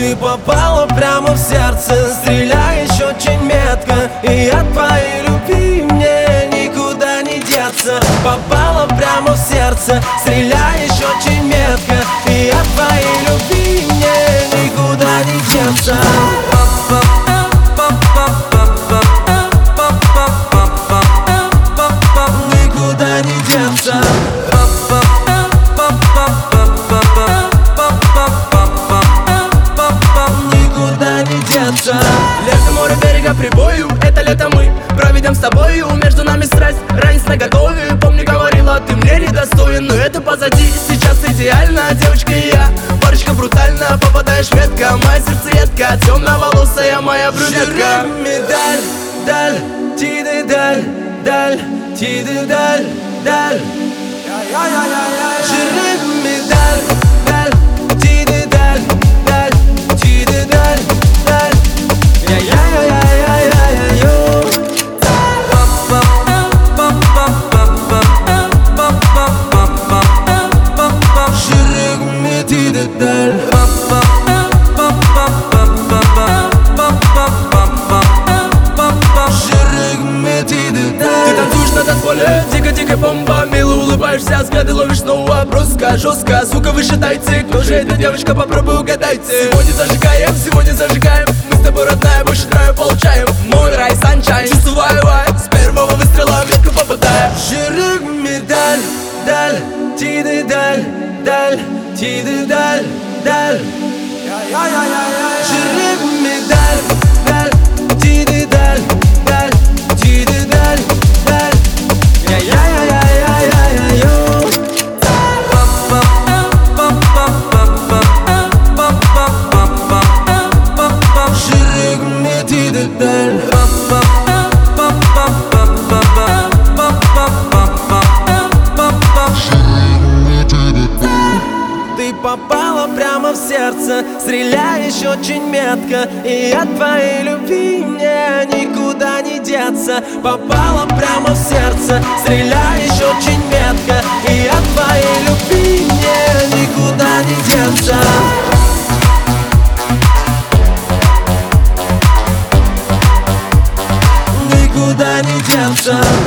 Ты попала прямо в сердце, стреляешь очень метко, и от твоей любви мне никуда не деться. Попала прямо в сердце, стреляешь очень метко, и от твоей любви мне никуда не деться. Никуда не деться. Никуда не деться. Лето, море, берега, прибою. Это лето мы проведем с тобою. Между нами страсть, ранец наготове. Помню, говорила, ты мне недостоин, но это позади, сейчас идеально. Девочка и я, парочка брутально. Попадаешь в ветка, моя сердцеедка, темноволосая моя брюнетка. Медаль, даль, тиды, даль, даль, тиды, даль, даль. Жиры, медаль, даль, тиды, даль, даль, тиды, даль, даль. Я-я-я-я-я-я-ю. Жиры, тиды, даль. Ты танцуешь на танцполе, дико-дико бомба. Мило улыбаешься, взгляды ловишь снова. Броско, жестко, звука выше дайте. Кто же эта девочка, попробуй угадайте. Сегодня зажигаем. Мы с тобой, родная, больше драйва получаем. Мой рай, санчайн, чувствую вайб. С первого выстрела в ветку попадаем. Жиры, медаль, даль, тиды, даль, даль, тиды, даль, даль. Жиры, медаль, даль, тиды, даль, даль, тиды, даль, даль. Я-я-я-я-я-я-ю. Жиры, тиды, даль. Ты попала прямо в сердце, стреляешь очень метко, и от твоей любви мне никуда не деться. Попала прямо в сердце, стреляешь очень метко, и от твоей любви мне никуда не деться. Никуда не деться.